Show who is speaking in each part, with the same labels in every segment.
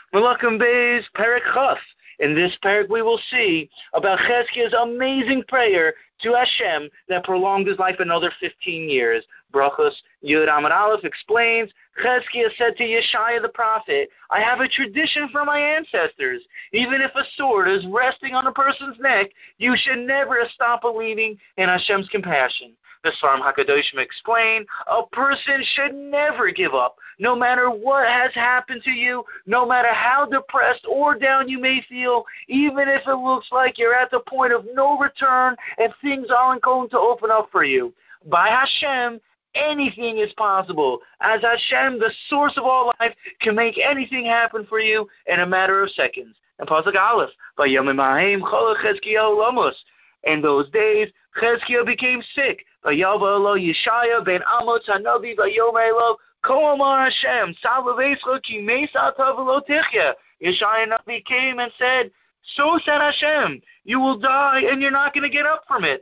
Speaker 1: Malachim Beis, Perek Chaf. In this parak, we will see about Chezkiah's amazing prayer to Hashem that prolonged his life another 15 years. Brachos Yud Amud Aleph explains, Chezkiah said to Yeshaya the prophet, I have a tradition from my ancestors. Even if a sword is resting on a person's neck, you should never stop believing in Hashem's compassion. The Sfarim HaKadoshim explain, a person should never give up, no matter what has happened to you, no matter how depressed or down you may feel, even if it looks like you're at the point of no return and things aren't going to open up for you. By Hashem, anything is possible, as Hashem, the source of all life, can make anything happen for you in a matter of seconds. And Pasuk Aleph, Vayomim Ha'im Cholech Chezkiyahu Lamus. In those days, Chezkiah became sick. Vayava lo Yeshaya ben Amos Hanavi Vayomer lo Ko Amar Hashem Salvaveischo Ki Meisa Tavlo Tichya. Yeshaya Navi came and said, so said Hashem, you will die and you're not going to get up from it.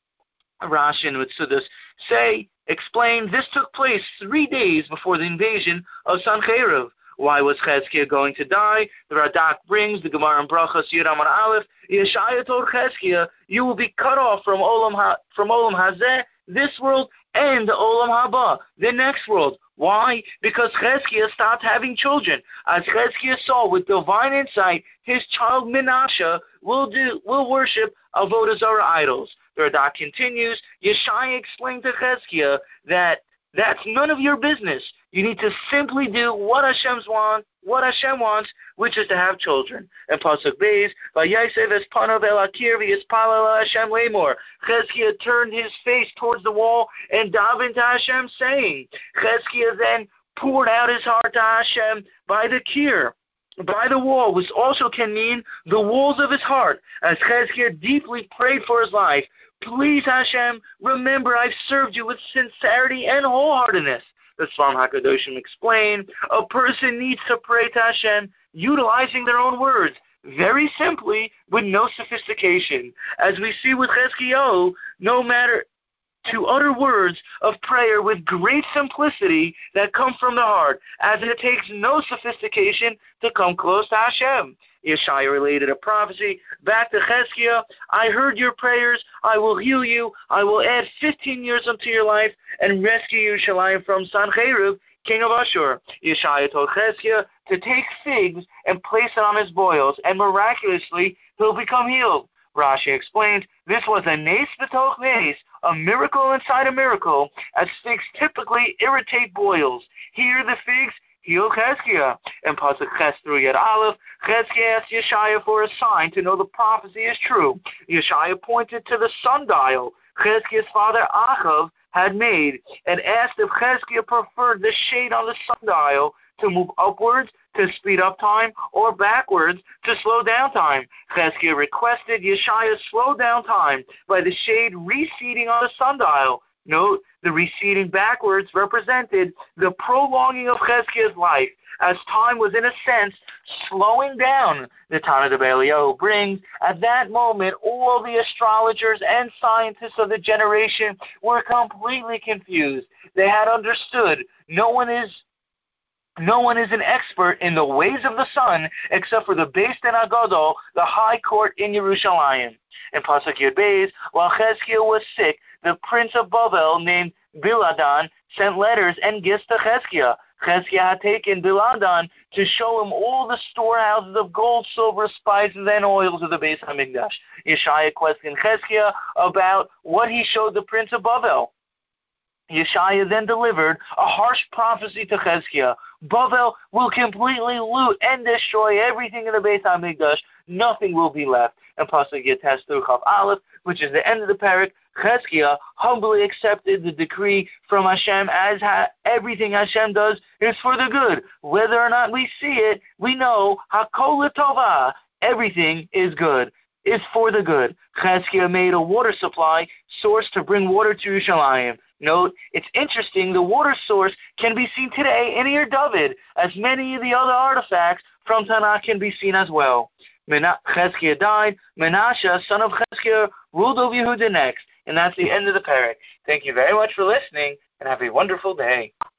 Speaker 1: Rashi and Mitzudas explain this took place 3 days before the invasion of Sancheiriv. Why was Chezkiah going to die? The Radak brings the Gemara in Brachos Yud Amud Aleph. Yeshaya told Chezkiah, you will be cut off from Olam Hazeh, this world, and Olam Haba, the next world. Why? Because Chezkiah stopped having children. As Chezkiah saw with divine insight, his child Menashe will worship Avodah Zarah idols. The Radak continues, Yeshaya explained to Chezkiah that that's none of your business. You need to simply do what Hashem wants, which is to have children. And Pasuk Beis, Vayasev es panav el akir v'yispalel Hashem lemor. Chezkiah turned his face towards the wall and davened to Hashem, saying, Chezkiah then poured out his heart to Hashem by the kir, by the wall, which also can mean the walls of his heart, as Chezkiah deeply prayed for his life. Please, Hashem, remember I've served you with sincerity and wholeheartedness. The Sfarim HaKadoshim explain, a person needs to pray to Hashem utilizing their own words, very simply, with no sophistication. As we see with Chezkiyahu, no matter to utter words of prayer with great simplicity that come from the heart, as it takes no sophistication to come close to Hashem. Yeshaya related a prophecy back to Chezkiah, I heard your prayers, I will heal you, I will add 15 years unto your life, and rescue Yerushalayim from Sancheiriv, king of Ashur. Yeshaya told Chezkiah to take figs and place it on his boils, and miraculously he'll become healed. Rashi explains, this was a nes b'toch nes, a miracle inside a miracle, as figs typically irritate boils. Here the figs heal Chezkiah. And Pasuk Ches through Yud Aleph, Chezkiah asked Yeshaya for a sign to know the prophecy is true. Yeshaya pointed to the sundial Chezkiah's father Achav had made, and asked if Chezkiah preferred the shade on the sundial to move upwards to speed up time, or backwards to slow down time. Chezkiah requested Yeshaya slow down time by the shade receding on the sundial. Note, the receding backwards represented the prolonging of Chezkiah's life, as time was in a sense slowing down. The Tana de Belial brings, at that moment, all the astrologers and scientists of the generation were completely confused. They had understood no one is an expert in the ways of the sun except for the Beis Din HaGadol, the high court in Yerushalayim. In Pasuk Yud Beis, while Chezkiah was sick, the prince of Bavel named Biladan sent letters and gifts to Chezkiah. Chezkiah had taken Biladan to show him all the storehouses of gold, silver, spices, and oils of the Beis HaMikdash. Yeshaya questioned Chezkiah about what he showed the prince of Bavel. Yeshaya then delivered a harsh prophecy to Chezkiah. Bavel will completely loot and destroy everything in the Beis HaMikdash. Nothing will be left. And Pasuk Yates through Chav Aleph, which is the end of the parak, Chezkiah humbly accepted the decree from Hashem, as everything Hashem does is for the good. Whether or not we see it, we know Hakol L'Tova, everything is good, is for the good. Chezkiah made a water supply source to bring water to Yerushalayim. Note, it's interesting, the water source can be seen today in Ir David, as many of the other artifacts from Tanakh can be seen as well. Chezkiah died, Menashe, son of Chezkiah, ruled over Yehuda next. And that's the end of the parak. Thank you very much for listening, and have a wonderful day.